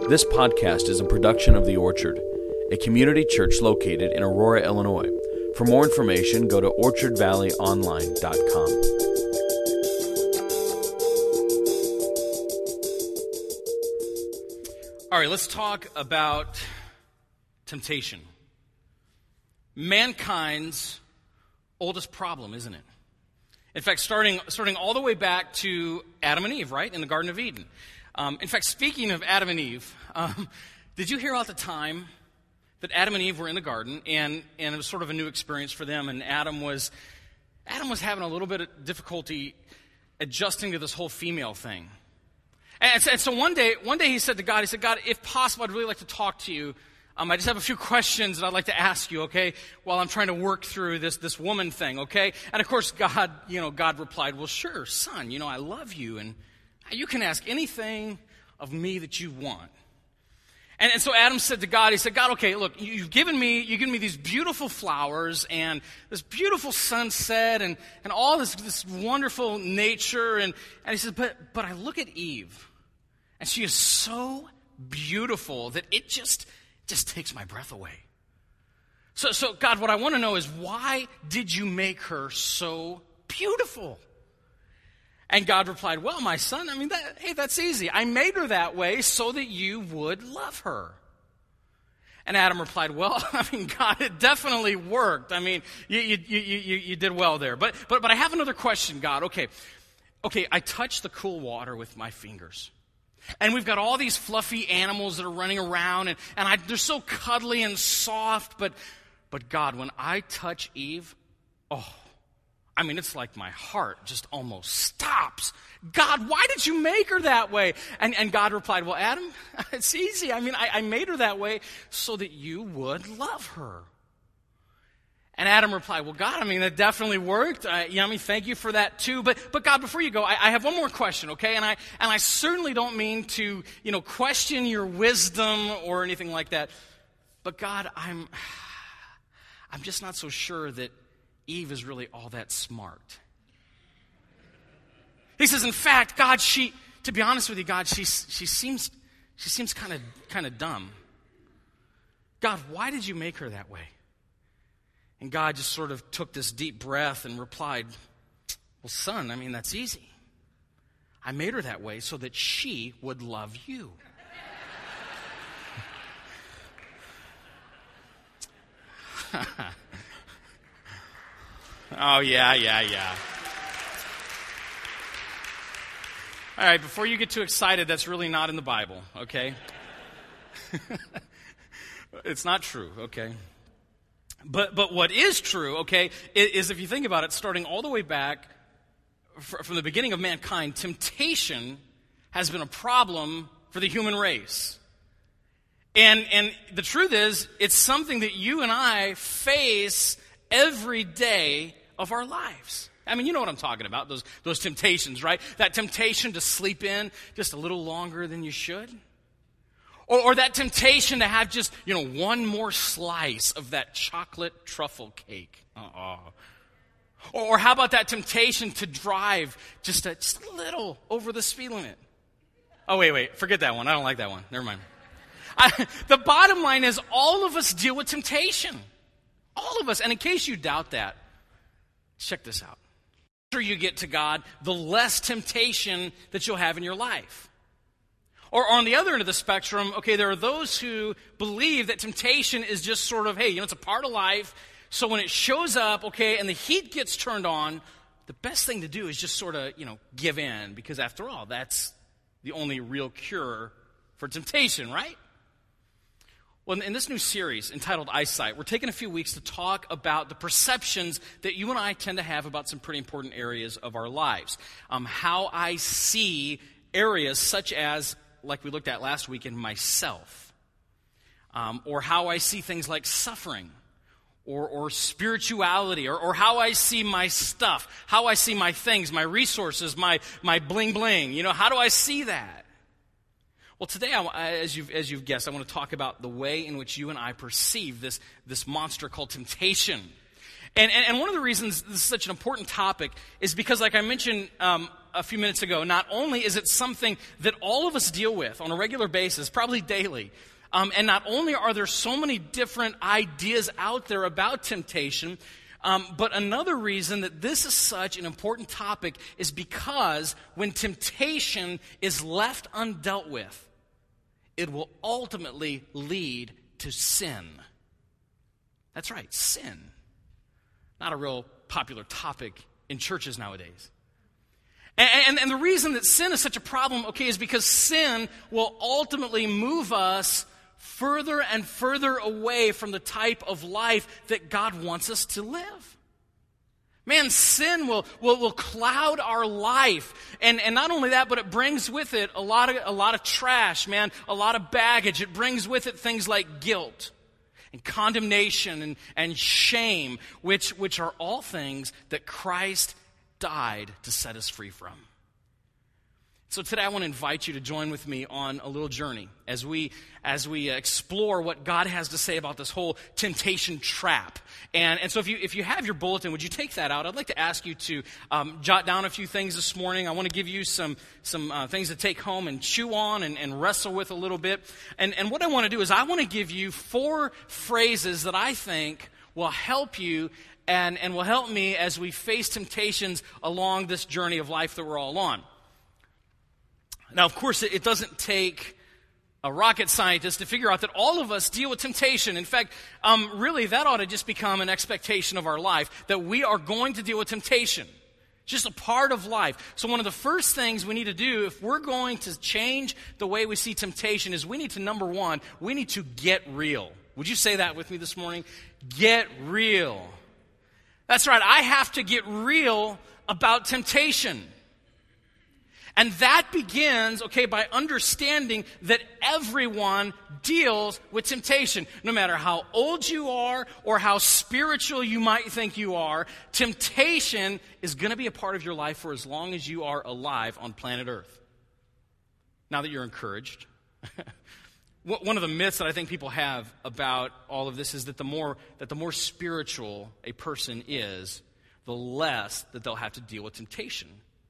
This podcast is a production of The Orchard, a community church located in Aurora, Illinois. For more information, go to orchardvalleyonline.com. All right, let's talk about temptation. Mankind's oldest problem, isn't it? In fact, starting all the way back to Adam and Eve, right, in the Garden of Eden. In fact, speaking of Adam and Eve, did you hear about the time that Adam and Eve were in the garden, and it was sort of a new experience for them, and Adam was having a little bit of difficulty adjusting to this whole female thing. And so one day he said to God, God, if possible, I'd really like to talk to you. I just have a few questions that I'd like to ask you, okay, while I'm trying to work through this woman thing, okay? And of course, God replied, well, sure, son, I love you, and you can ask anything of me that you want. And so Adam said to God, he said, God, okay, look, you've given me these beautiful flowers and this beautiful sunset and all this wonderful nature. And he said, but I look at Eve, and she is so beautiful that it just takes my breath away. So God, what I want to know is, why did you make her so beautiful? And God replied, well, my son, that's easy. I made her that way so that you would love her. And Adam replied, well, God, it definitely worked. You did well there. But I have another question, God. Okay, I touched the cool water with my fingers. And we've got all these fluffy animals that are running around, and they're so cuddly and soft. But God, when I touch Eve, it's like my heart just almost stops. God, why did you make her that way? And God replied, well, Adam, it's easy. I made her that way so that you would love her. And Adam replied, well, God, that definitely worked. Thank you for that too. But God, before you go, I have one more question, okay? And I certainly don't mean to, question your wisdom or anything like that. But God, I'm just not so sure that Eve is really all that smart. He says, in fact, God, to be honest with you, God, she seems kind of dumb. God, why did you make her that way? And God just sort of took this deep breath and replied, well, son, that's easy. I made her that way so that she would love you. Oh, yeah. All right, before you get too excited, that's really not in the Bible, okay? It's not true, okay? But what is true, okay, is if you think about it, starting all the way back from the beginning of mankind, temptation has been a problem for the human race. And the truth is, it's something that you and I face every day of our lives. You know what I'm talking about, those temptations, right? That temptation to sleep in just a little longer than you should. Or that temptation to have just, one more slice of that chocolate truffle cake. Or how about that temptation to drive just a little over the speed limit? Oh, wait, forget that one. I don't like that one. Never mind. The bottom line is, all of us deal with temptation. All of us. And in case you doubt that, check this out. The closer you get to God, the less temptation that you'll have in your life. Or on the other end of the spectrum, okay, there are those who believe that temptation is just sort of, hey, it's a part of life. So when it shows up, okay, and the heat gets turned on, the best thing to do is just sort of, give in. Because after all, that's the only real cure for temptation, right? Well, in this new series entitled Eyesight, we're taking a few weeks to talk about the perceptions that you and I tend to have about some pretty important areas of our lives. How I see areas such as, like we looked at last week, in myself. Or how I see things like suffering. Or spirituality. Or how I see my stuff. How I see my things, my resources, my bling bling. How do I see that? Well, today, as you've guessed, I want to talk about the way in which you and I perceive this monster called temptation. And one of the reasons this is such an important topic is because, like I mentioned, a few minutes ago, not only is it something that all of us deal with on a regular basis, probably daily, and not only are there so many different ideas out there about temptation, but another reason that this is such an important topic is because when temptation is left undealt with, it will ultimately lead to sin. That's right, sin. Not a real popular topic in churches nowadays. And the reason that sin is such a problem, okay, is because sin will ultimately move us further and further away from the type of life that God wants us to live. Man, sin will cloud our life. And not only that, but it brings with it a lot of trash, man, a lot of baggage. It brings with it things like guilt and condemnation and shame, which are all things that Christ died to set us free from. So today I want to invite you to join with me on a little journey as we explore what God has to say about this whole temptation trap. And so if you have your bulletin, would you take that out? I'd like to ask you to jot down a few things this morning. I want to give you some things to take home and chew on and wrestle with a little bit. And what I want to do is I want to give you 4 phrases that I think will help you and will help me as we face temptations along this journey of life that we're all on. Now, of course, it doesn't take a rocket scientist to figure out that all of us deal with temptation. In fact, really, that ought to just become an expectation of our life, that we are going to deal with temptation. It's just a part of life. So one of the first things we need to do if we're going to change the way we see temptation is we need to, number one, we need to get real. Would you say that with me this morning? Get real. That's right, I have to get real about temptation. And that begins, okay, by understanding that everyone deals with temptation. No matter how old you are or how spiritual you might think you are, temptation is going to be a part of your life for as long as you are alive on planet Earth. Now that you're encouraged, one of the myths that I think people have about all of this is that the more spiritual a person is, the less that they'll have to deal with temptation.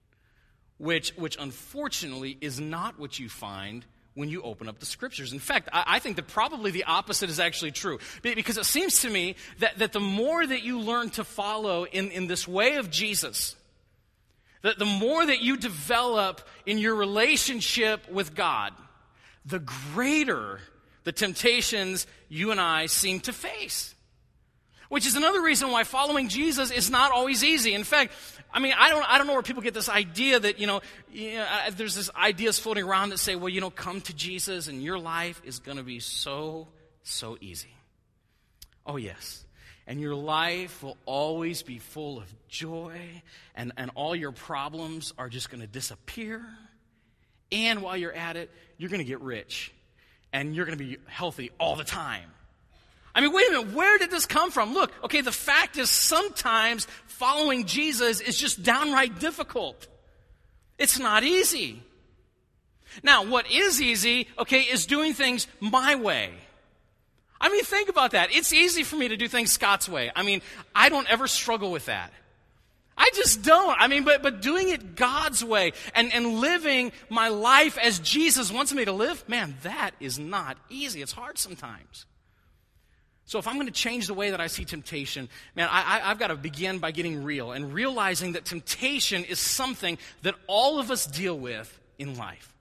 Which unfortunately is not what you find when you open up the Scriptures. In fact, I think that probably the opposite is actually true. Because it seems to me that the more that you learn to follow in this way of Jesus, that the more that you develop in your relationship with God, the greater the temptations you and I seem to face. Which is another reason why following Jesus is not always easy. In fact, I don't know where people get this idea that, there's this ideas floating around that say, well, come to Jesus and your life is going to be so easy. Oh, yes. And your life will always be full of joy and all your problems are just going to disappear. And while you're at it, you're going to get rich and you're going to be healthy all the time. I mean, wait a minute, where did this come from? Look, okay, the fact is sometimes following Jesus is just downright difficult. It's not easy. Now, what is easy, okay, is doing things my way. I mean, think about that. It's easy for me to do things Scott's way. I mean, I don't ever struggle with that. I just don't. I mean, but doing it God's way and living my life as Jesus wants me to live, man, that is not easy. It's hard sometimes. So if I'm going to change the way that I see temptation, man, I've got to begin by getting real and realizing that temptation is something that all of us deal with in life.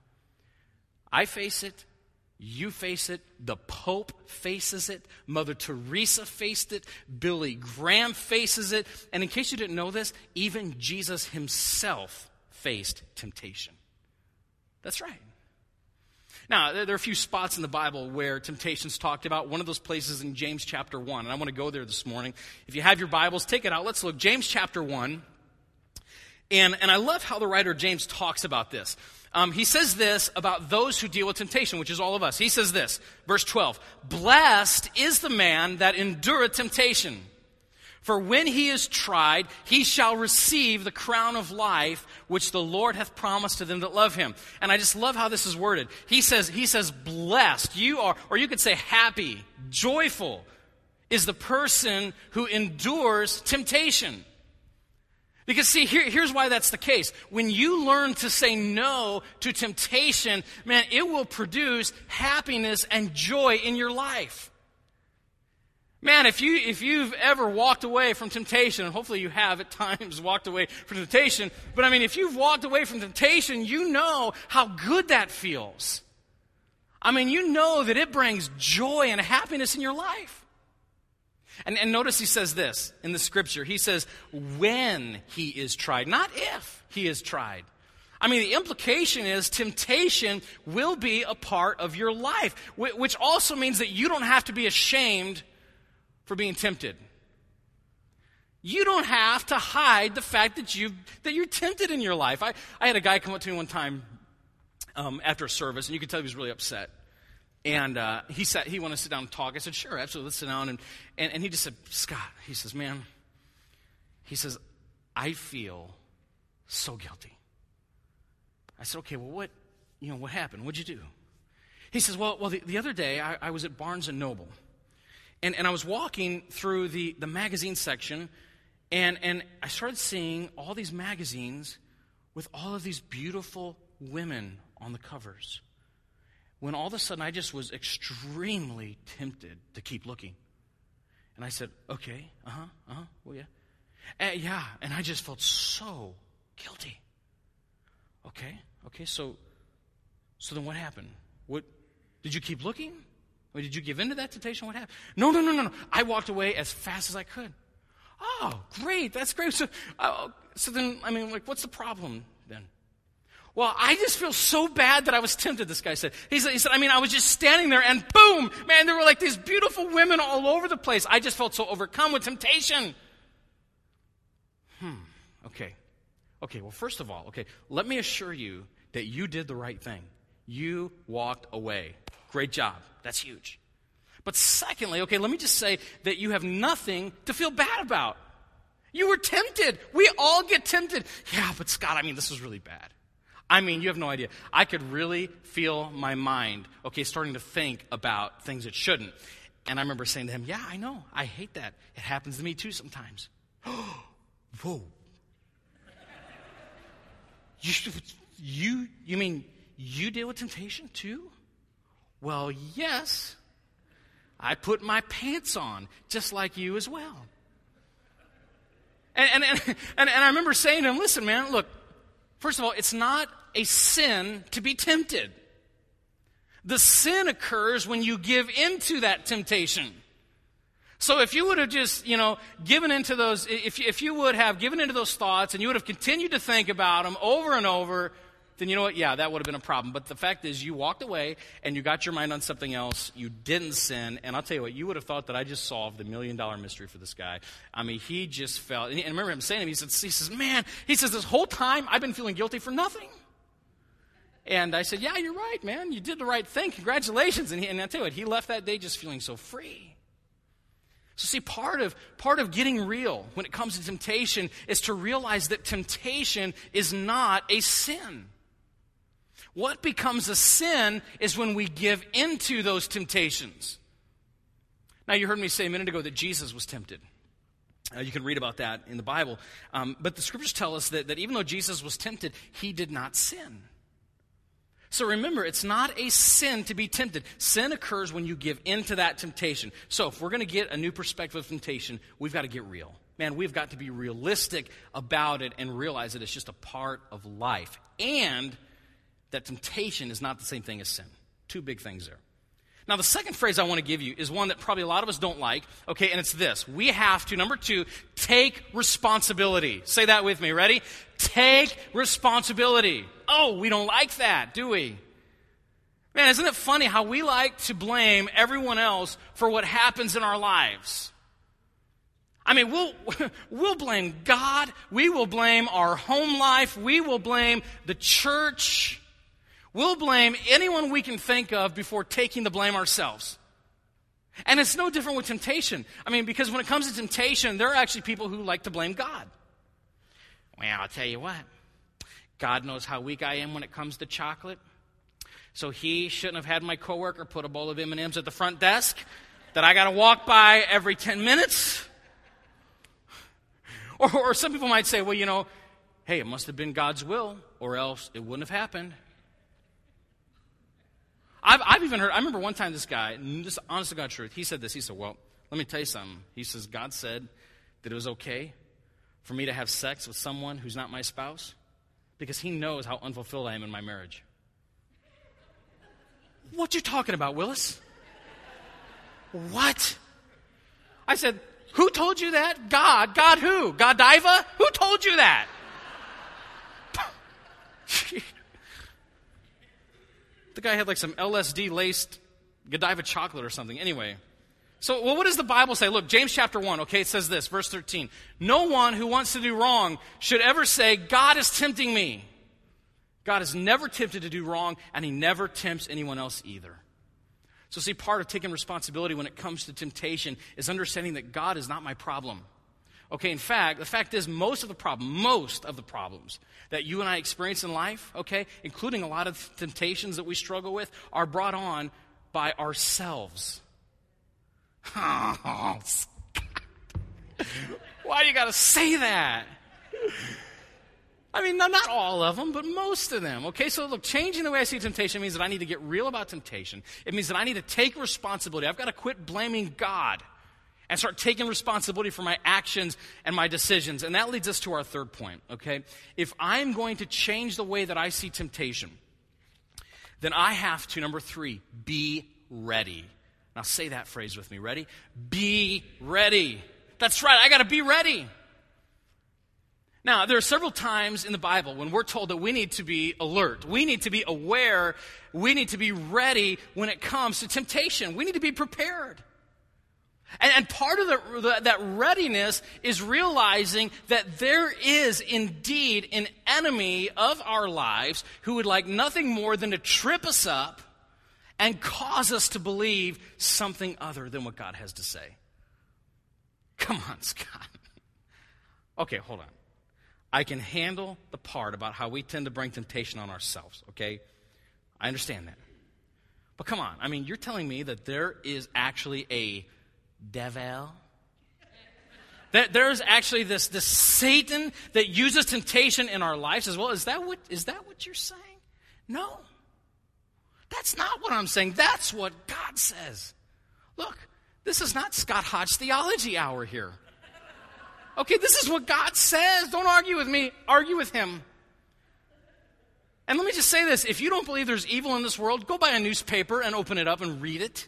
I face it. You face it. The Pope faces it. Mother Teresa faced it. Billy Graham faces it. And in case you didn't know this, even Jesus himself faced temptation. That's right. Now, there are a few spots in the Bible where temptation's talked about. One of those places in James chapter 1, and I want to go there this morning. If you have your Bibles, take it out. Let's look. James chapter 1. And I love how the writer James talks about this. He says this about those who deal with temptation, which is all of us. He says this, verse 12, "Blessed is the man that endureth temptation. For when he is tried, he shall receive the crown of life, which the Lord hath promised to them that love him." And I just love how this is worded. He says, blessed, you are, or you could say happy, joyful, is the person who endures temptation. Because see, here's why that's the case. When you learn to say no to temptation, man, it will produce happiness and joy in your life. Man, if you've ever walked away from temptation, and hopefully you have at times walked away from temptation, but I mean, if you've walked away from temptation, you know how good that feels. I mean, you know that it brings joy and happiness in your life. And notice he says this in the scripture. He says, when he is tried, not if he is tried. I mean, the implication is temptation will be a part of your life, which also means that you don't have to be ashamed for being tempted. You don't have to hide the fact that you're tempted in your life. I had a guy come up to me one time after a service, and you could tell he was really upset. And he wanted to sit down and talk. I said, sure, absolutely, let's sit down. And he just said, Scott, he says, man, he says, I feel so guilty. I said, okay, well, what happened? What'd you do? He says, well, the other day I was at Barnes & Noble. And I was walking through the magazine section, and I started seeing all these magazines with all of these beautiful women on the covers. When all of a sudden I just was extremely tempted to keep looking. And I said, okay, well, yeah. Yeah, and I just felt so guilty. Okay, so then what happened? What, did you keep looking? Or did you give in to that temptation? What happened? No. I walked away as fast as I could. Oh, great, that's great. So then, I mean, like, what's the problem then? Well, I just feel so bad that I was tempted, this guy said. He said, I mean, I was just standing there and boom, man, there were like these beautiful women all over the place. I just felt so overcome with temptation. Okay, well, first of all, let me assure you that you did the right thing. You walked away. Great job. That's huge. But secondly, let me just say that you have nothing to feel bad about. You were tempted. We all get tempted. Yeah, but Scott, I mean, this was really bad. I mean, you have no idea. I could really feel my mind, starting to think about things it shouldn't. And I remember saying to him, yeah, I know. I hate that. It happens to me too sometimes. Whoa. You mean you deal with temptation too? Well, yes. I put my pants on just like you as well. And I remember saying to him, listen, man, look, first of all, it's not a sin to be tempted. The sin occurs when you give into that temptation. So if you would have just, given into those, if you would have given into those thoughts and you would have continued to think about them over and over, then you know what? Yeah, that would have been a problem. But the fact is, you walked away and you got your mind on something else. You didn't sin. And I'll tell you what, you would have thought that I just solved the $1 million mystery for this guy. I mean, he just felt, and remember him saying to me, he says, man, this whole time I've been feeling guilty for nothing. And I said, yeah, you're right, man. You did the right thing. Congratulations. And I'll tell you what, he left that day just feeling so free. So see, part of getting real when it comes to temptation is to realize that temptation is not a sin. What becomes a sin is when we give into those temptations. Now, you heard me say a minute ago that Jesus was tempted. You can read about that in the Bible. But the scriptures tell us that even though Jesus was tempted, he did not sin. So remember, it's not a sin to be tempted. Sin occurs when you give into that temptation. So if we're going to get a new perspective of temptation, we've got to get real. Man, we've got to be realistic about it and realize that it's just a part of life. And that temptation is not the same thing as sin. Two big things there. Now, the second phrase I want to give you is one that probably a lot of us don't like, and it's this. We have to, number 2, take responsibility. Say that with me. Ready? Take responsibility. Oh, we don't like that, do we? Man, isn't it funny how we like to blame everyone else for what happens in our lives? I mean, we'll blame God. We will blame our home life. We will blame the church. We'll blame anyone we can think of before taking the blame ourselves. And it's no different with temptation. I mean, because when it comes to temptation, there are actually people who like to blame God. Well, I'll tell you what. God knows how weak I am when it comes to chocolate. So he shouldn't have had my coworker put a bowl of M&Ms at the front desk that I got to walk by every 10 minutes. Or some people might say, well, hey, it must have been God's will, or else it wouldn't have happened. I've even heard, I remember one time this guy, this honest to God truth, he said this. He said, well, let me tell you something. He says, God said that it was okay for me to have sex with someone who's not my spouse because he knows how unfulfilled I am in my marriage. What you talking about, Willis? What? I said, who told you that? God. God who? Godiva? Who told you that? The guy had like some LSD-laced Godiva chocolate or something. Anyway. So, what does the Bible say? Look, James chapter 1, okay, it says this, verse 13. No one who wants to do wrong should ever say, God is tempting me. God is never tempted to do wrong, and he never tempts anyone else either. So see, part of taking responsibility when it comes to temptation is understanding that God is not my problem. Okay, in fact, the fact is most of the problems that you and I experience in life, okay, including a lot of temptations that we struggle with, are brought on by ourselves. Oh, why do you got to say that? I mean, not all of them, but most of them. Okay, so look, changing the way I see temptation means that I need to get real about temptation. It means that I need to take responsibility. I've got to quit blaming God and start taking responsibility for my actions and my decisions. And that leads us to our third point, okay? If I'm going to change the way that I see temptation, then I have to, number 3, be ready. Now say that phrase with me. Ready? Be ready. That's right, I got to be ready. Now, there are several times in the Bible when we're told that we need to be alert. We need to be aware. We need to be ready when it comes to temptation. We need to be prepared. And part of that readiness is realizing that there is indeed an enemy of our lives who would like nothing more than to trip us up and cause us to believe something other than what God has to say. Come on, Scott. Okay, hold on. I can handle the part about how we tend to bring temptation on ourselves, okay? I understand that. But come on, I mean, you're telling me that there is actually a devil? That there's actually this Satan that uses temptation in our lives as well? Is that what you're saying? No. That's not what I'm saying. That's what God says. Look, this is not Scott Hodge theology hour here. Okay, this is what God says. Don't argue with me. Argue with him. And let me just say this. If you don't believe there's evil in this world, go buy a newspaper and open it up and read it.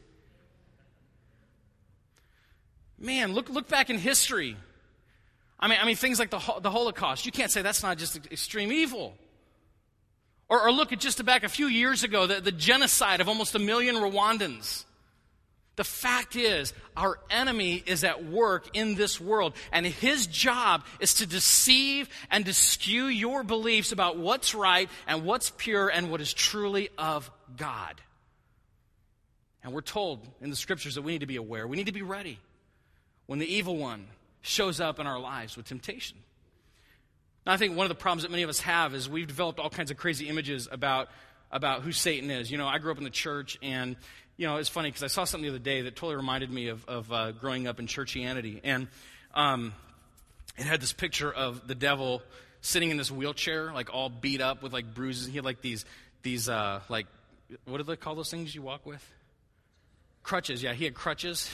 Man, look back in history. I mean things like the Holocaust. You can't say that's not just extreme evil. Or look at just back a few years ago, the genocide of almost 1 million Rwandans. The fact is, our enemy is at work in this world, and his job is to deceive and to skew your beliefs about what's right and what's pure and what is truly of God. And we're told in the scriptures that we need to be aware. We need to be ready when the evil one shows up in our lives with temptation. Now, I think one of the problems that many of us have is we've developed all kinds of crazy images about who Satan is. You know, I grew up in the church, and you know, it's funny because I saw something the other day that totally reminded me of growing up in churchianity. And it had this picture of the devil sitting in this wheelchair, like all beat up with like bruises. He had like these like, what do they call those things you walk with? Crutches. Yeah, he had crutches.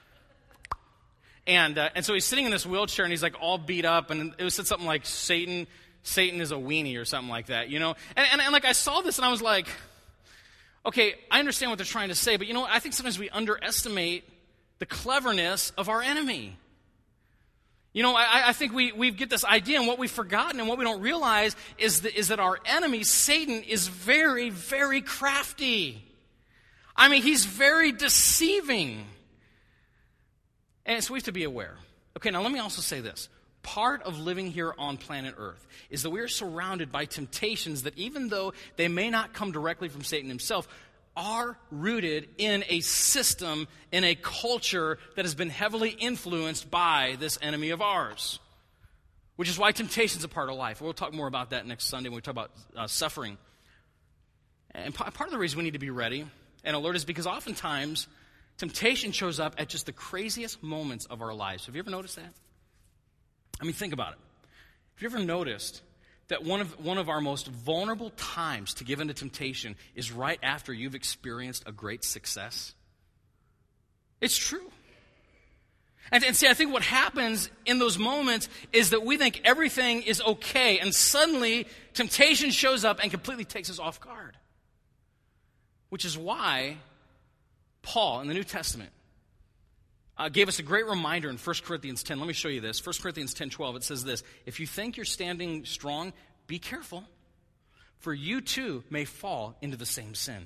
And so he's sitting in this wheelchair, and he's like all beat up, and it said something like Satan is a weenie or something like that, you know? And like I saw this, and I was like, okay, I understand what they're trying to say, but you know what? I think sometimes we underestimate the cleverness of our enemy. You know, I think we get this idea, and what we've forgotten and what we don't realize is that our enemy, Satan, is very, very crafty. I mean, he's very deceiving. And so we have to be aware. Okay, now let me also say this. Part of living here on planet Earth is that we are surrounded by temptations that, even though they may not come directly from Satan himself, are rooted in a system, in a culture that has been heavily influenced by this enemy of ours. Which is why temptation is a part of life. We'll talk more about that next Sunday when we talk about suffering. And part of the reason we need to be ready and alert is because oftentimes temptation shows up at just the craziest moments of our lives. Have you ever noticed that? I mean, think about it. Have you ever noticed that one of our most vulnerable times to give into temptation is right after you've experienced a great success? It's true. And see, I think what happens in those moments is that we think everything is okay, and suddenly temptation shows up and completely takes us off guard. Which is why Paul in the New Testament gave us a great reminder in 1 Corinthians 10. Let me show you this. 1 Corinthians 10:12, it says this: if you think you're standing strong, be careful, for you too may fall into the same sin.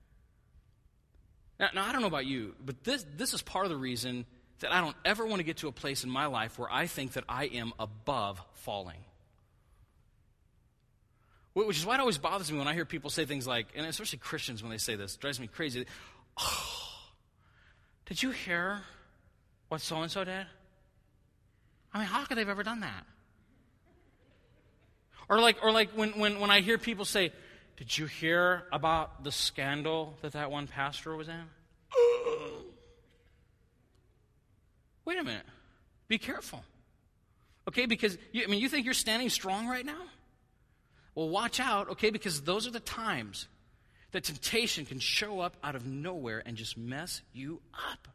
Now I don't know about you, but this is part of the reason that I don't ever want to get to a place in my life where I think that I am above falling. Which is why it always bothers me when I hear people say things like, and especially Christians when they say this, it drives me crazy. Oh, did you hear what so-and-so did? I mean, how could they have ever done that? Or like when I hear people say, did you hear about the scandal that one pastor was in? Wait a minute. Be careful. Okay, because you think you're standing strong right now? Well, watch out, okay, because those are the times that temptation can show up out of nowhere and just mess you up.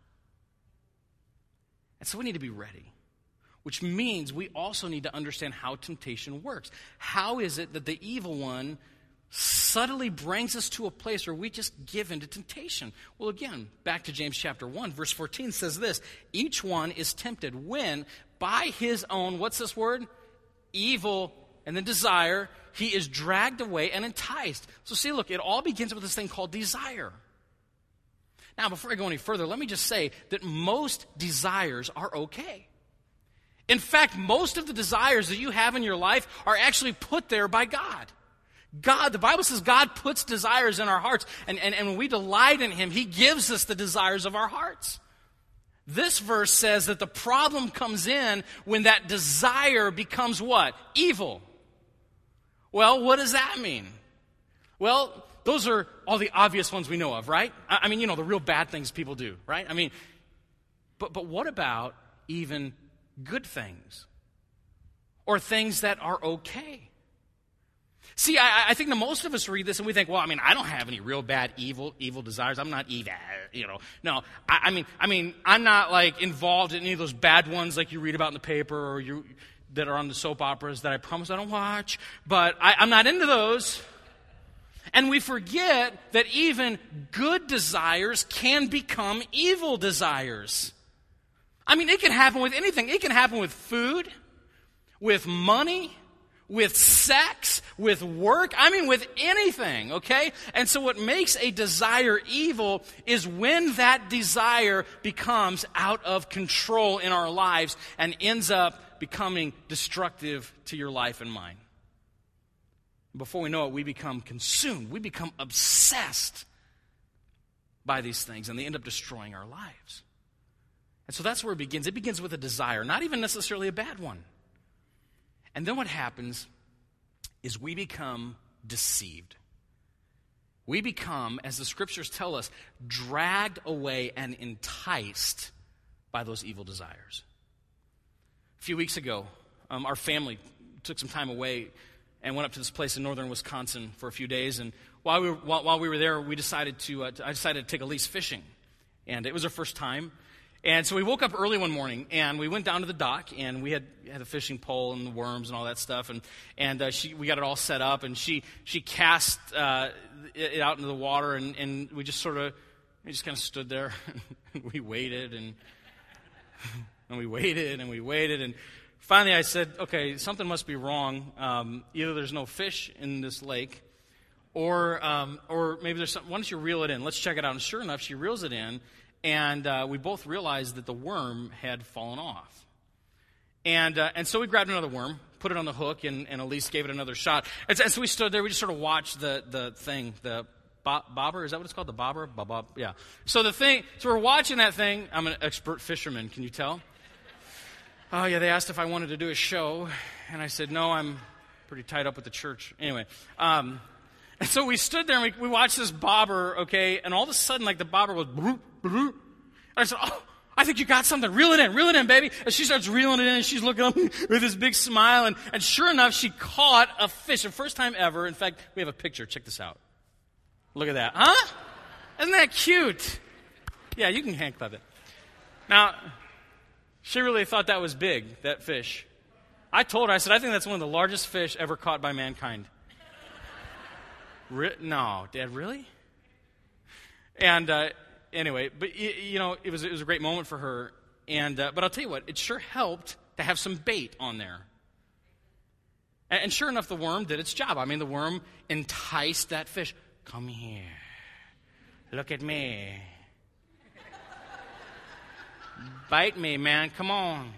And so we need to be ready, which means we also need to understand how temptation works. How is it that the evil one subtly brings us to a place where we just give into temptation? Well, again, back to James chapter 1, verse 14 says this: each one is tempted when by his own, what's this word? Evil, and then desire, he is dragged away and enticed. So see, look, it all begins with this thing called desire. Now, before I go any further, let me just say that most desires are okay. In fact, most of the desires that you have in your life are actually put there by God. God, the Bible says God puts desires in our hearts, and when we delight in Him, He gives us the desires of our hearts. This verse says that the problem comes in when that desire becomes what? Evil. Well, what does that mean? Well, those are all the obvious ones we know of, right? I mean, the real bad things people do, right? I mean, but what about even good things? Or things that are okay? See, I think that most of us read this and we think, well, I don't have any real bad evil desires. I'm not evil, No, I mean, I'm not like involved in any of those bad ones like you read about in the paper or that are on the soap operas that I promise I don't watch. But I'm not into those. And we forget that even good desires can become evil desires. I mean, it can happen with anything. It can happen with food, with money, with sex, with work, with anything, okay? And so what makes a desire evil is when that desire becomes out of control in our lives and ends up becoming destructive to your life and mine. Before we know it, we become consumed. We become obsessed by these things, and they end up destroying our lives. And so that's where it begins. It begins with a desire, not even necessarily a bad one. And then what happens is we become deceived. We become, as the scriptures tell us, dragged away and enticed by those evil desires. A few weeks ago, our family took some time away and went up to this place in northern Wisconsin for a few days. And while we were there, I decided to take Elise fishing. And it was her first time. And so we woke up early one morning, and we went down to the dock, and we had a fishing pole and the worms and all that stuff, and we got it all set up, and she cast it out into the water, and we just kind of stood there, and we waited, and we waited, and we waited, and finally I said, okay, something must be wrong. Either there's no fish in this lake, or maybe there's something. Why don't you reel it in? Let's check it out. And sure enough, she reels it in. And we both realized that the worm had fallen off. And so we grabbed another worm, put it on the hook, and Elise gave it another shot. And so we stood there. We just sort of watched the thing, the bobber. Is that what it's called? The bobber? Bob, yeah. So we're watching that thing. I'm an expert fisherman. Can you tell? Oh, yeah, they asked if I wanted to do a show. And I said, no, I'm pretty tied up with the church. Anyway, and so we stood there and we watched this bobber, okay, and all of a sudden, like, the bobber was, and I said, oh, I think you got something. Reel it in, baby. And she starts reeling it in, and she's looking up with this big smile. And sure enough, she caught a fish. The first time ever. In fact, we have a picture. Check this out. Look at that. Huh? Isn't that cute? Yeah, you can hand clap it. Now, she really thought that was big, that fish. I told her, I said, I think that's one of the largest fish ever caught by mankind. No, Dad, really? And anyway, but it was a great moment for her. And but I'll tell you what, it sure helped to have some bait on there. And sure enough, the worm did its job. I mean, the worm enticed that fish. Come here, look at me, bite me, man. Come on.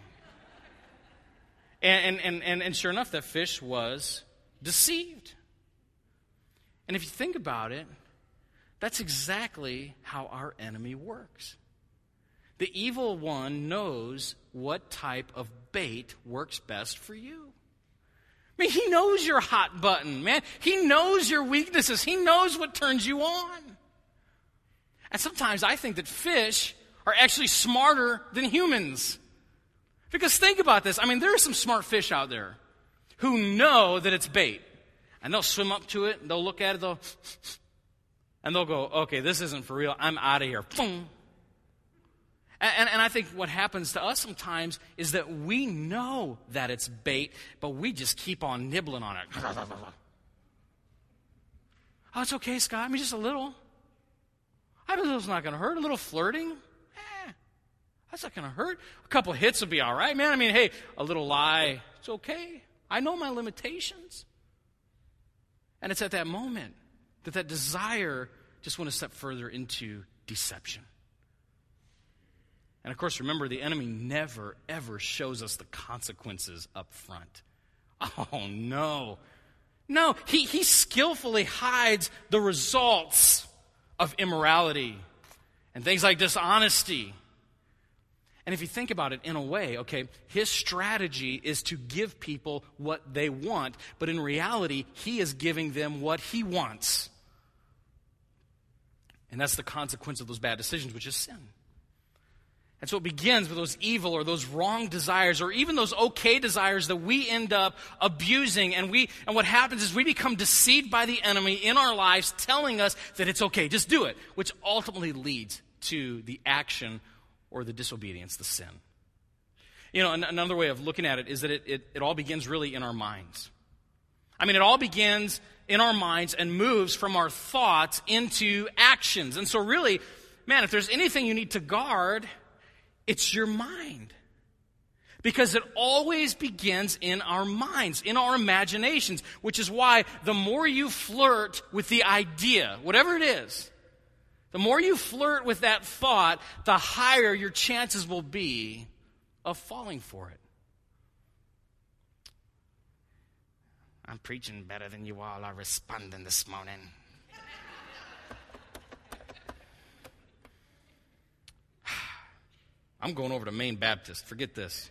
And sure enough, that fish was deceived. And if you think about it, that's exactly how our enemy works. The evil one knows what type of bait works best for you. I mean, he knows your hot button, man. He knows your weaknesses. He knows what turns you on. And sometimes I think that fish are actually smarter than humans. Because think about this. I mean, there are some smart fish out there who know that it's bait. And they'll swim up to it, and they'll look at it, and they'll go, okay, this isn't for real. I'm out of here. Boom. And I think what happens to us sometimes is that we know that it's bait, but we just keep on nibbling on it. Oh, it's okay, Scott. I mean, just a little. I know it's not going to hurt. A little flirting. That's not going to hurt. A couple hits will be all right, man. I mean, hey, a little lie. It's okay. I know my limitations. And it's at that moment that desire just went a step further into deception. And of course, remember, the enemy never, ever shows us the consequences up front. Oh, no. No, he skillfully hides the results of immorality and things like dishonesty. And if you think about it in a way, okay, his strategy is to give people what they want, but in reality, he is giving them what he wants. And that's the consequence of those bad decisions, which is sin. And so it begins with those evil or those wrong desires, or even those okay desires that we end up abusing. And what happens is we become deceived by the enemy in our lives, telling us that it's okay, just do it, which ultimately leads to the action or the disobedience, the sin. You know, another way of looking at it is that it all begins really in our minds. I mean, it all begins in our minds and moves from our thoughts into actions. And so really, man, if there's anything you need to guard, it's your mind. Because it always begins in our minds, in our imaginations, which is why the more you flirt with the idea, whatever it is, the more you flirt with that thought, the higher your chances will be of falling for it. I'm preaching better than you all are responding this morning. I'm going over to Maine Baptist. Forget this.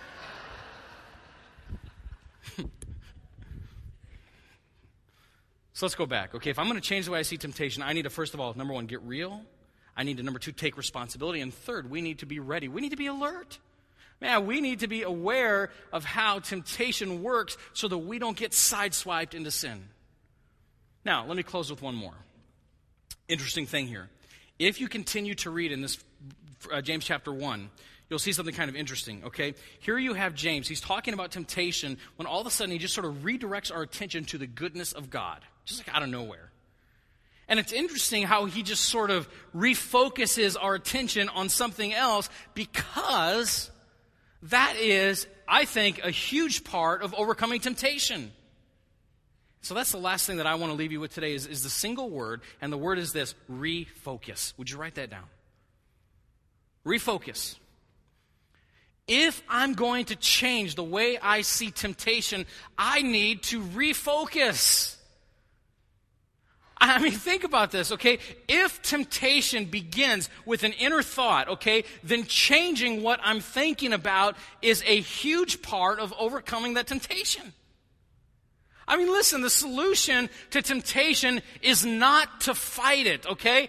So let's go back. Okay, if I'm going to change the way I see temptation, I need to, first of all, number one, get real. I need to, number two, take responsibility. And third, we need to be ready. We need to be alert. Man, we need to be aware of how temptation works so that we don't get sideswiped into sin. Now, let me close with one more. Interesting thing here. If you continue to read in this James chapter 1, you'll see something kind of interesting, okay? Here you have James. He's talking about temptation when all of a sudden he just sort of redirects our attention to the goodness of God, just like out of nowhere. And it's interesting how he just sort of refocuses our attention on something else, because that is, I think, a huge part of overcoming temptation. So that's the last thing that I want to leave you with today is the single word, and the word is this: refocus. Would you write that down? Refocus. If I'm going to change the way I see temptation, I need to refocus. I mean, think about this, okay? If temptation begins with an inner thought, okay, then changing what I'm thinking about is a huge part of overcoming that temptation. I mean, listen, the solution to temptation is not to fight it, okay?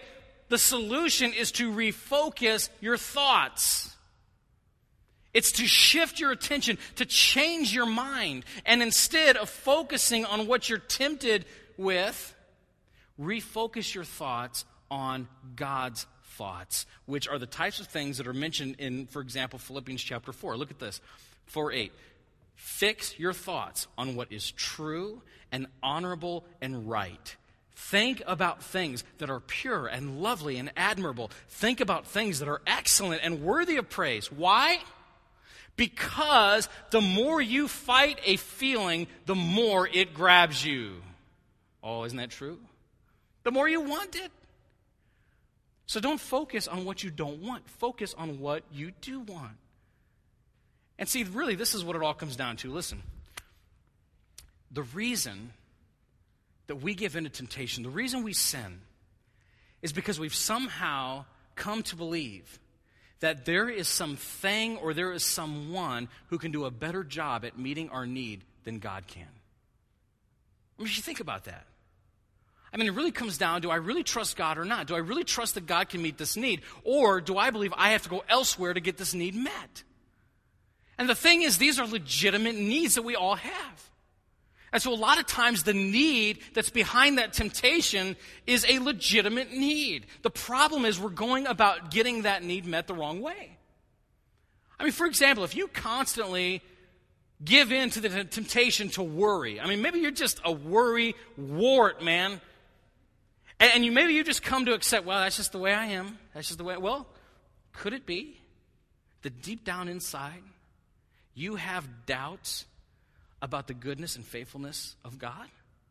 The solution is to refocus your thoughts. It's to shift your attention, to change your mind. And instead of focusing on what you're tempted with, refocus your thoughts on God's thoughts, which are the types of things that are mentioned in, for example, Philippians chapter 4. Look at this, 4:8. Fix your thoughts on what is true and honorable and right. Think about things that are pure and lovely and admirable. Think about things that are excellent and worthy of praise. Why? Because the more you fight a feeling, the more it grabs you. Oh, isn't that true? The more you want it. So don't focus on what you don't want. Focus on what you do want. And see, really, this is what it all comes down to. Listen, the reason that we give in to temptation, the reason we sin, is because we've somehow come to believe that there is something or there is someone who can do a better job at meeting our need than God can. I mean, you think about that. I mean, it really comes down, do I really trust God or not? Do I really trust that God can meet this need? Or do I believe I have to go elsewhere to get this need met? And the thing is, these are legitimate needs that we all have. And so a lot of times the need that's behind that temptation is a legitimate need. The problem is we're going about getting that need met the wrong way. I mean, for example, if you constantly give in to the temptation to worry, I mean, maybe you're just a worry wart, man. And maybe you just come to accept, well, that's just the way I am. That's just the way, well, could it be that deep down inside you have doubts about the goodness and faithfulness of God?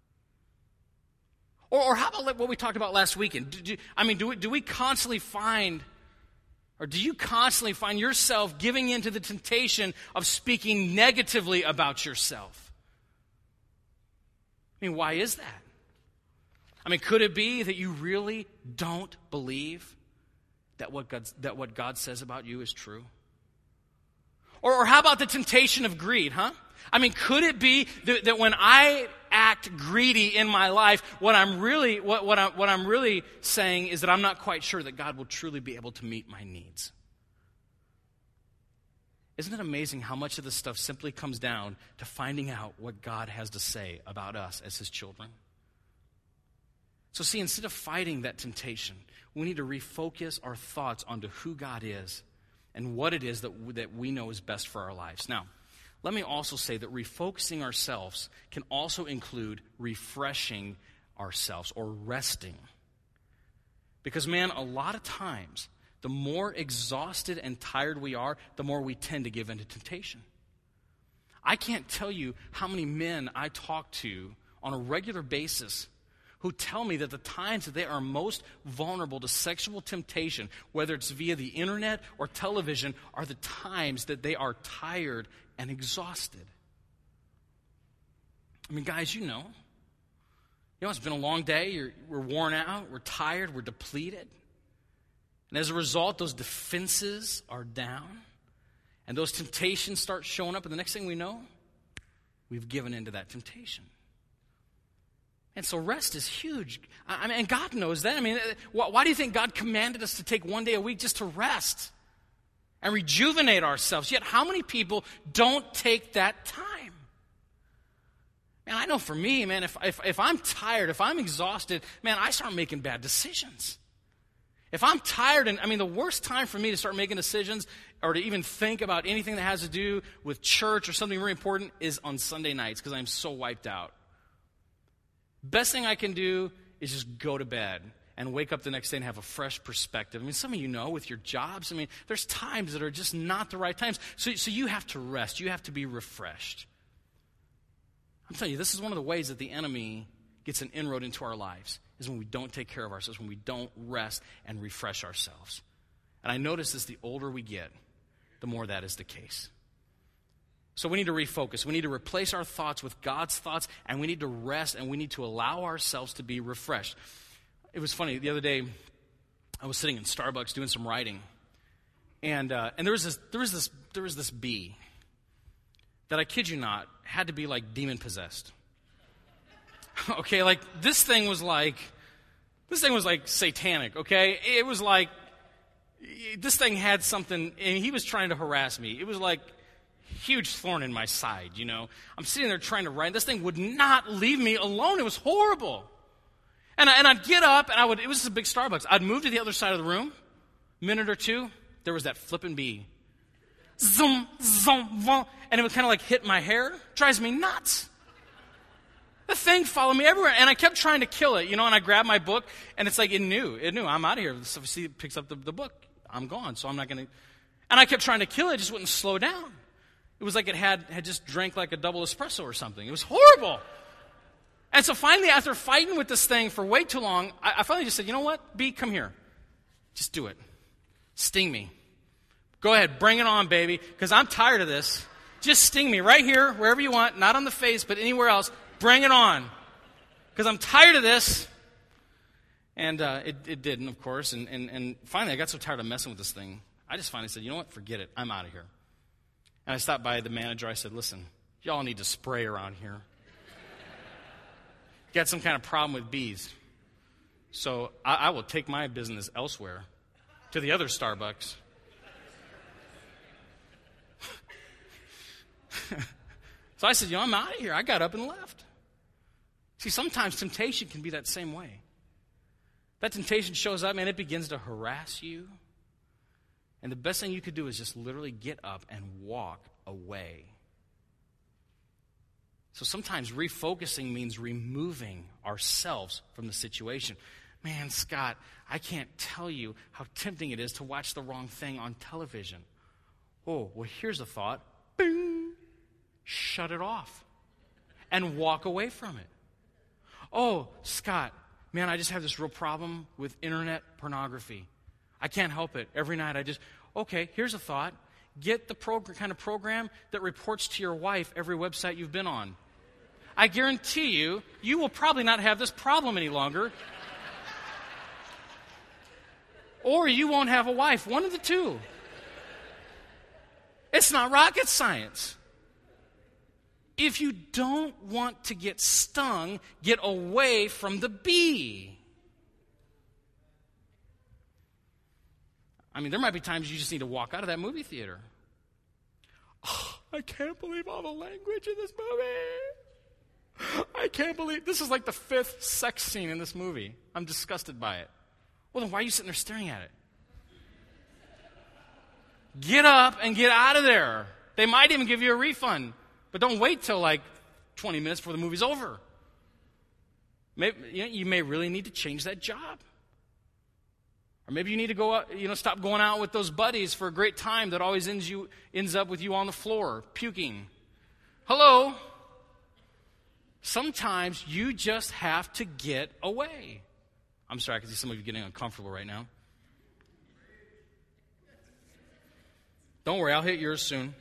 Or how about what we talked about last weekend? Do we constantly find, or do you constantly find yourself giving in to the temptation of speaking negatively about yourself? I mean, why is that? I mean, could it be that you really don't believe that what God says about you is true? Or how about the temptation of greed, huh? I mean, could it be that when I act greedy in my life, what I'm really saying is that I'm not quite sure that God will truly be able to meet my needs? Isn't it amazing how much of this stuff simply comes down to finding out what God has to say about us as His children? So see, instead of fighting that temptation, we need to refocus our thoughts onto who God is and what it is that we know is best for our lives. Now, let me also say that refocusing ourselves can also include refreshing ourselves or resting. Because, man, a lot of times, the more exhausted and tired we are, the more we tend to give in to temptation. I can't tell you how many men I talk to on a regular basis who tell me that the times that they are most vulnerable to sexual temptation, whether it's via the internet or television, are the times that they are tired and exhausted. I mean, guys, you know it's been a long day. We're worn out. We're tired. We're depleted. And as a result, those defenses are down. And those temptations start showing up. And the next thing we know, we've given into that temptation. And so rest is huge. I mean, and God knows that. I mean, why do you think God commanded us to take one day a week just to rest and rejuvenate ourselves? Yet how many people don't take that time? Man, I know for me, man, if I'm tired, if I'm exhausted, man, I start making bad decisions. If I'm tired, and I mean, the worst time for me to start making decisions or to even think about anything that has to do with church or something very important is on Sunday nights because I'm so wiped out. Best thing I can do is just go to bed and wake up the next day and have a fresh perspective. I mean, some of you know with your jobs, I mean, there's times that are just not the right times. So you have to rest. You have to be refreshed. I'm telling you, this is one of the ways that the enemy gets an inroad into our lives, is when we don't take care of ourselves, when we don't rest and refresh ourselves. And I notice as the older we get, the more that is the case. So we need to refocus. We need to replace our thoughts with God's thoughts, and we need to rest, and we need to allow ourselves to be refreshed. It was funny. The other day, I was sitting in Starbucks doing some writing, and there was this bee that, I kid you not, had to be like demon possessed. Okay, like this thing was like This thing was like satanic, okay? It was like, this thing had something, and he was trying to harass me. It was like huge thorn in my side, you know. I'm sitting there trying to write. This thing would not leave me alone. It was horrible. And I'd get up, and it was a big Starbucks. I'd move to the other side of the room. Minute or two, there was that flippin' bee. Zoom, zoom, zoom. And it would kind of like hit my hair. Drives me nuts. The thing followed me everywhere. And I kept trying to kill it, you know, and I grabbed my book, and it's like, it knew. I'm out of here. So see, it picks up the book. I'm gone, so I'm not going to. And I kept trying to kill it. It just wouldn't slow down. It was like it had just drank like a double espresso or something. It was horrible. And so finally, after fighting with this thing for way too long, I finally just said, you know what, Bee, come here. Just do it. Sting me. Go ahead, bring it on, baby, because I'm tired of this. Just sting me right here, wherever you want, not on the face, but anywhere else. Bring it on, because I'm tired of this. And it didn't, of course. And finally, I got so tired of messing with this thing, I just finally said, you know what, forget it. I'm out of here. And I stopped by the manager. I said, listen, y'all need to spray around here. Got some kind of problem with bees. So I will take my business elsewhere, to the other Starbucks. So I said, I'm out of here. I got up and left. See, sometimes temptation can be that same way. That temptation shows up, and it begins to harass you. And the best thing you could do is just literally get up and walk away. So sometimes refocusing means removing ourselves from the situation. Man, Scott, I can't tell you how tempting it is to watch the wrong thing on television. Oh, well, here's a thought. Bing! Shut it off and walk away from it. Oh, Scott, man, I just have this real problem with internet pornography. I can't help it. Every night okay, here's a thought. Get the kind of program that reports to your wife every website you've been on. I guarantee you, you will probably not have this problem any longer. Or you won't have a wife. One of the two. It's not rocket science. If you don't want to get stung, get away from the bee. I mean, there might be times you just need to walk out of that movie theater. Oh, I can't believe all the language in this movie. I can't believe, this is like the 5th sex scene in this movie. I'm disgusted by it. Well, then why are you sitting there staring at it? Get up and get out of there. They might even give you a refund. But don't wait till like 20 minutes before the movie's over. You may really need to change that job. Or maybe you need to go out, stop going out with those buddies for a great time that always ends up with you on the floor, puking. Hello? Sometimes you just have to get away. I'm sorry, I can see some of you getting uncomfortable right now. Don't worry, I'll hit yours soon.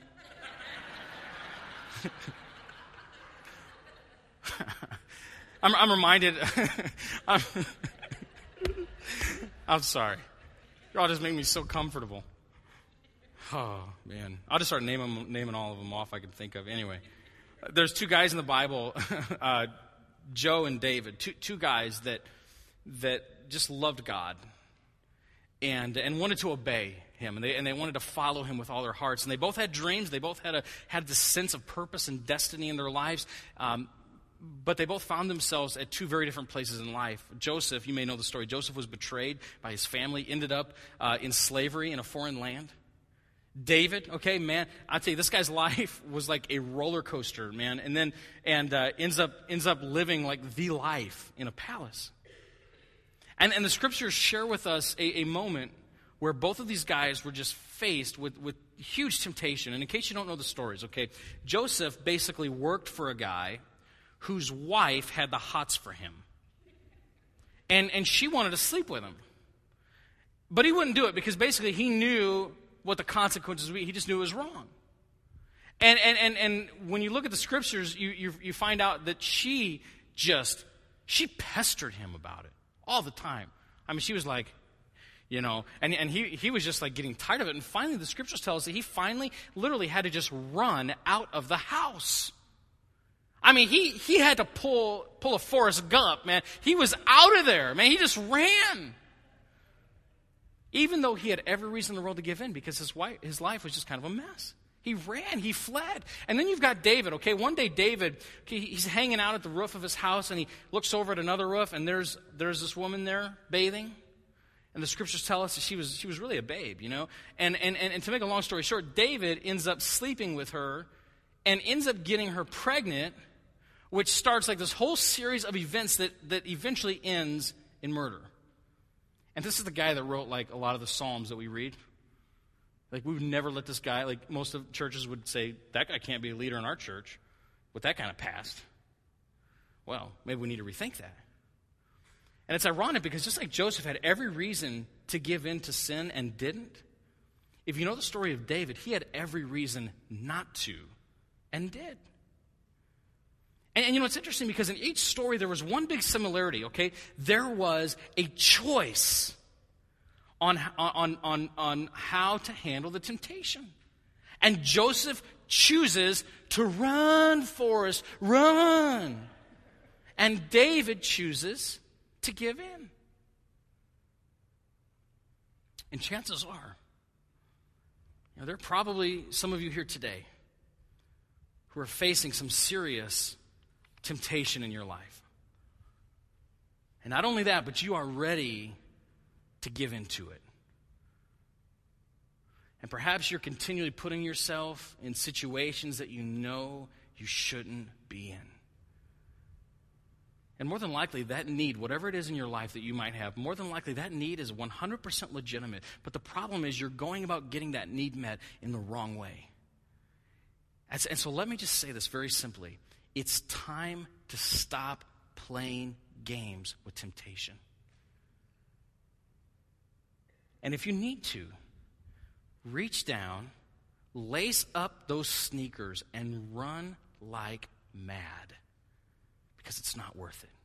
I'm reminded. I'm sorry. Y'all just make me so comfortable. Oh, man. I'll just start naming all of them off I can think of. Anyway, there's 2 guys in the Bible, Joe and David, two guys that just loved God and wanted to obey him, and they wanted to follow him with all their hearts. And they both had dreams. They both had this sense of purpose and destiny in their lives. But they both found themselves at 2 very different places in life. Joseph, you may know the story. Joseph was betrayed by his family, ended up in slavery in a foreign land. David, okay, man, I'll tell you, this guy's life was like a roller coaster, man, and ends up living like the life in a palace. And the scriptures share with us a moment where both of these guys were just faced with huge temptation. And in case you don't know the stories, okay, Joseph basically worked for a guy whose wife had the hots for him. And she wanted to sleep with him. But he wouldn't do it because basically he knew what the consequences would be. He just knew it was wrong. And when you look at the scriptures, you find out that she pestered him about it all the time. I mean, she was like, and he was just like getting tired of it. And finally, the scriptures tell us that he finally literally had to just run out of the house. I mean, he had to pull a Forrest Gump, man. He was out of there, man. He just ran. Even though he had every reason in the world to give in because his life was just kind of a mess. He ran, he fled. And then you've got David, okay? One day David, he's hanging out at the roof of his house and he looks over at another roof and there's this woman there bathing. And the scriptures tell us that she was really a babe, you know? And to make a long story short, David ends up sleeping with her and ends up getting her pregnant, which starts like this whole series of events that eventually ends in murder. And this is the guy that wrote like a lot of the Psalms that we read. Like we would never let this guy, like most of churches would say, that guy can't be a leader in our church with that kind of past. Well, maybe we need to rethink that. And it's ironic because just like Joseph had every reason to give in to sin and didn't, if you know the story of David, he had every reason not to and did. And you know, it's interesting because in each story there was one big similarity, okay? There was a choice on how to handle the temptation. And Joseph chooses to run, Forrest, run. And David chooses to give in. And chances are, you know, there are probably some of you here today who are facing some serious temptation in your life. And not only that, but you are ready to give into it. And perhaps you're continually putting yourself in situations that you know you shouldn't be in. And more than likely, that need, whatever it is in your life that you might have, more than likely that need is 100% legitimate. But the problem is you're going about getting that need met in the wrong way. And so let me just say this very simply. It's time to stop playing games with temptation. And if you need to, reach down, lace up those sneakers, and run like mad. Because it's not worth it.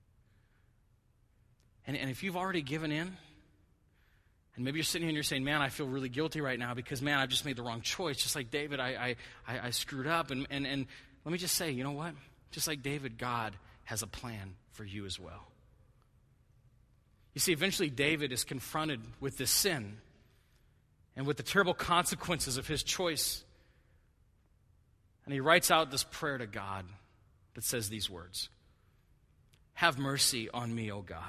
And if you've already given in, and maybe you're sitting here and you're saying, man, I feel really guilty right now because, man, I've just made the wrong choice. Just like David, I screwed up. And let me just say, you know what? Just like David, God has a plan for you as well. You see, eventually David is confronted with this sin and with the terrible consequences of his choice. And he writes out this prayer to God that says these words: "Have mercy on me, O God,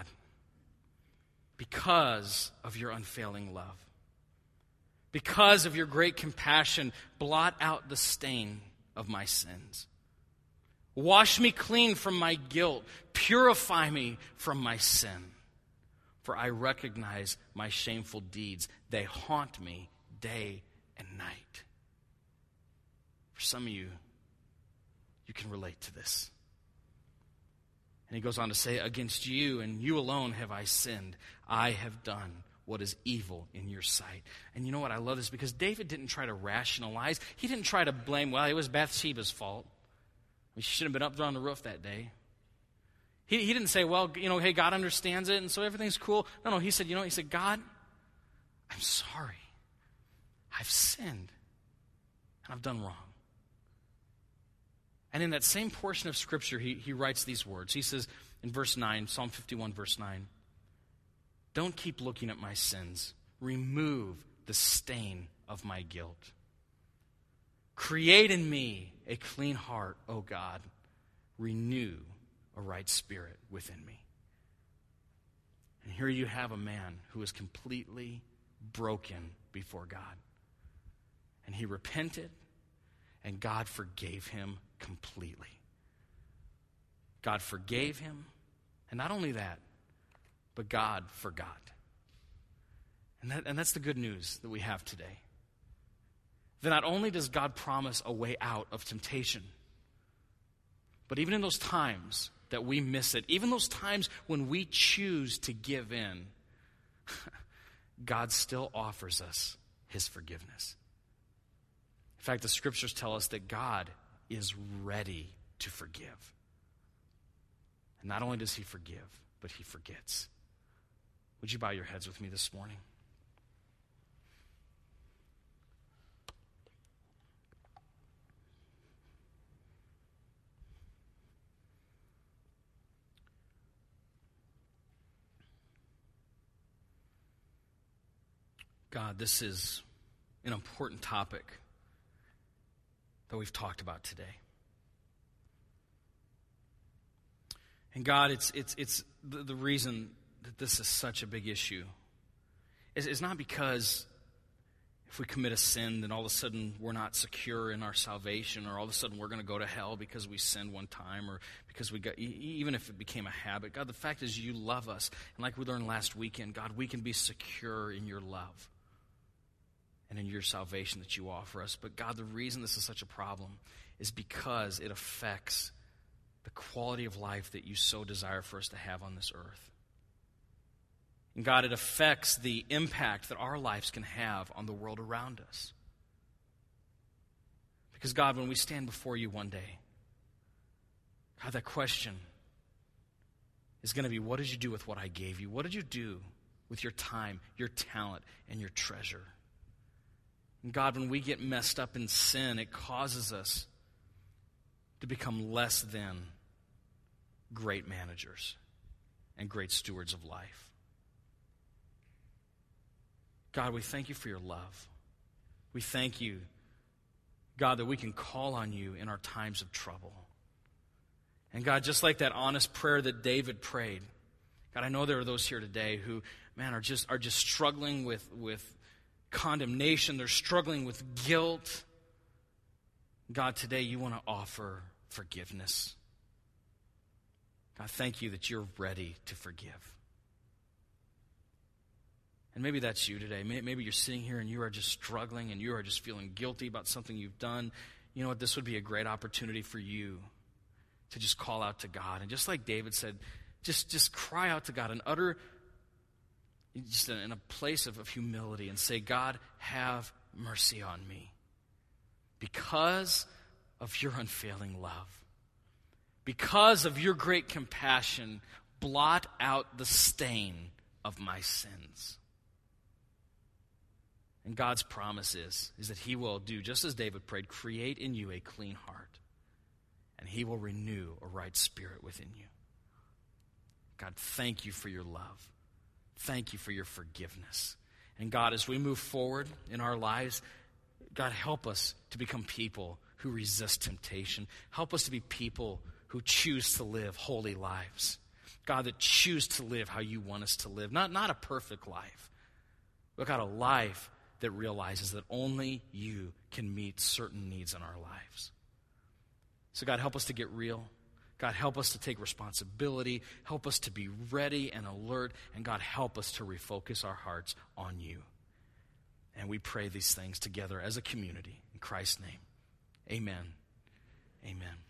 because of your unfailing love. Because of your great compassion, blot out the stain of my sins. Wash me clean from my guilt. Purify me from my sin. For I recognize my shameful deeds. They haunt me day and night." For some of you, you can relate to this. And he goes on to say, "Against you and you alone have I sinned. I have done what is evil in your sight." And you know what? I love this because David didn't try to rationalize. He didn't try to blame, well, it was Bathsheba's fault. She shouldn't have been up there on the roof that day. He didn't say, well, you know, hey, God understands it, and so everything's cool. No, he said, God, I'm sorry. I've sinned, and I've done wrong. And in that same portion of Scripture, he writes these words. He says in verse 9, Psalm 51, verse 9, "Don't keep looking at my sins. Remove the stain of my guilt. Create in me a clean heart, O God. Renew a right spirit within me." And here you have a man who is completely broken before God. And he repented, and God forgave him completely. God forgave him, and not only that, but God forgot. And that's the good news that we have today. That not only does God promise a way out of temptation, but even in those times that we miss it, even those times when we choose to give in, God still offers us his forgiveness. In fact, the Scriptures tell us that God is ready to forgive. And not only does he forgive, but he forgets. Would you bow your heads with me this morning? God, this is an important topic that we've talked about today. And God, it's the reason that this is such a big issue is not because if we commit a sin, then all of a sudden we're not secure in our salvation, or all of a sudden we're going to go to hell because we sinned one time, or because we got, even if it became a habit. God, the fact is you love us. And like we learned last weekend, God, we can be secure in your love and in your salvation that you offer us. But God, the reason this is such a problem is because it affects the quality of life that you so desire for us to have on this earth. And God, it affects the impact that our lives can have on the world around us. Because God, when we stand before you one day, God, that question is going to be, what did you do with what I gave you? What did you do with your time, your talent, and your treasure? And God, when we get messed up in sin, it causes us to become less than great managers and great stewards of life. God, we thank you for your love. We thank you, God, that we can call on you in our times of trouble. And God, just like that honest prayer that David prayed, God, I know there are those here today who, man, are just struggling with condemnation. They're struggling with guilt. God, today you want to offer forgiveness. God, thank you that you're ready to forgive. And maybe that's you today. Maybe you're sitting here and you are just struggling and you are just feeling guilty about something you've done. You know what? This would be a great opportunity for you to just call out to God. And just like David said, just cry out to God and utter, just in a place of humility, and say, God, have mercy on me because of your unfailing love. Because of your great compassion, blot out the stain of my sins. And God's promise is that he will do, just as David prayed, create in you a clean heart, and he will renew a right spirit within you. God, thank you for your love. Thank you for your forgiveness. And God, as we move forward in our lives, God, help us to become people who resist temptation. Help us to be people who choose to live holy lives. God, that choose to live how you want us to live. Not a perfect life, but God, a life that realizes that only you can meet certain needs in our lives. So God, help us to get real. God, help us to take responsibility. Help us to be ready and alert. And God, help us to refocus our hearts on you. And we pray these things together as a community. In Christ's name, amen. Amen.